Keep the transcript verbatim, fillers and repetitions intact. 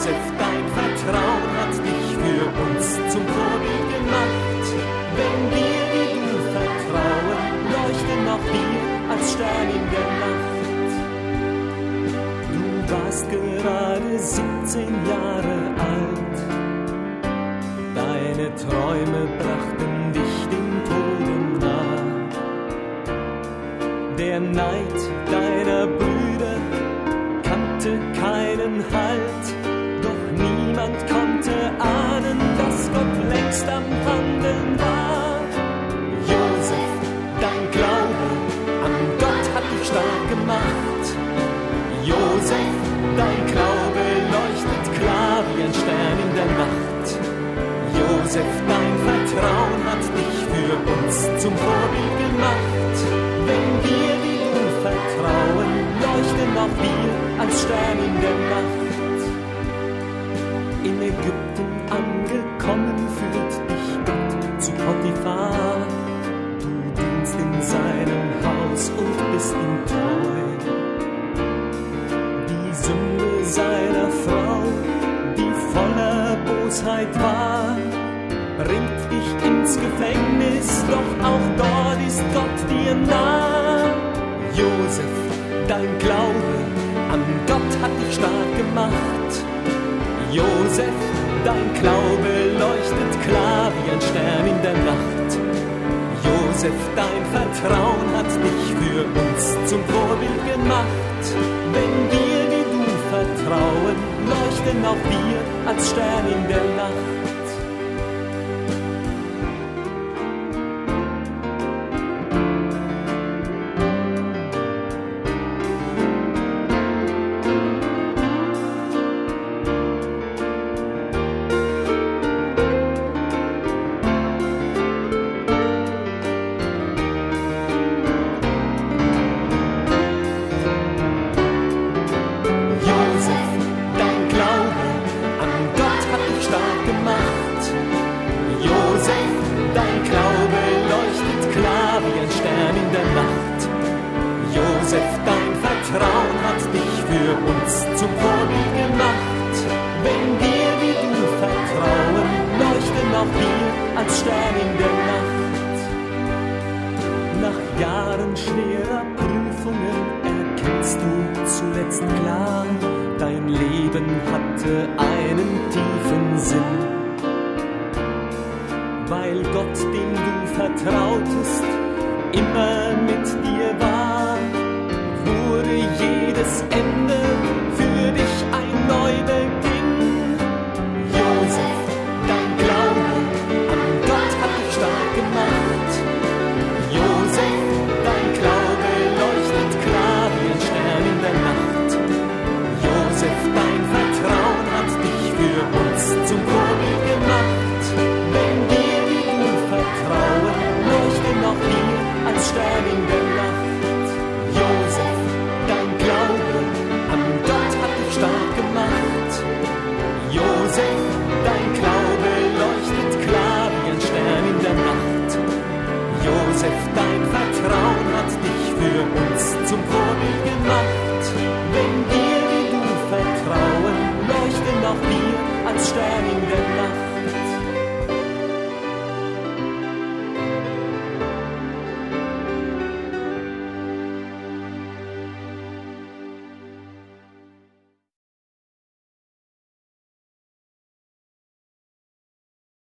Josef, dein Vertrauen hat dich für uns zum Vorbild gemacht. Wenn wir wie du vertrauen, leuchten auch wir als Stern in der Nacht. Du warst gerade siebzehn Jahre alt. Deine Träume brachten dich dem Tode nah. Der Neid deiner Brüder kannte keinen Halt, doch niemand konnte ahnen, dass Gott längst am Handeln war. Josef, dein Glaube an Gott hat dich stark gemacht. Josef, dein Glaube leuchtet klar wie ein Stern in der Nacht. Josef, dein Vertrauen hat dich für uns zum Vorbild gemacht. Wenn wir wie du vertrauen, leuchten auch wir als Stern in der Nacht. In Ägypten angekommen führt dich Gott zu Potiphar. Du dienst in seinem Haus und bist ihm treu. Die Sünde seiner Frau, die voller Bosheit war, bringt dich ins Gefängnis, doch auch dort ist Gott dir nah. Josef, dein Glaube an Gott hat dich stark gemacht. Josef, dein Glaube leuchtet klar wie ein Stern in der Nacht. Josef, dein Vertrauen hat dich für uns zum Vorbild gemacht. Wenn wir wie du vertrauen, leuchten auch wir als Stern in der Nacht. Weil Gott, dem du vertrautest, immer mit dir war, wurde jedes Ende für dich ein Neubeginn.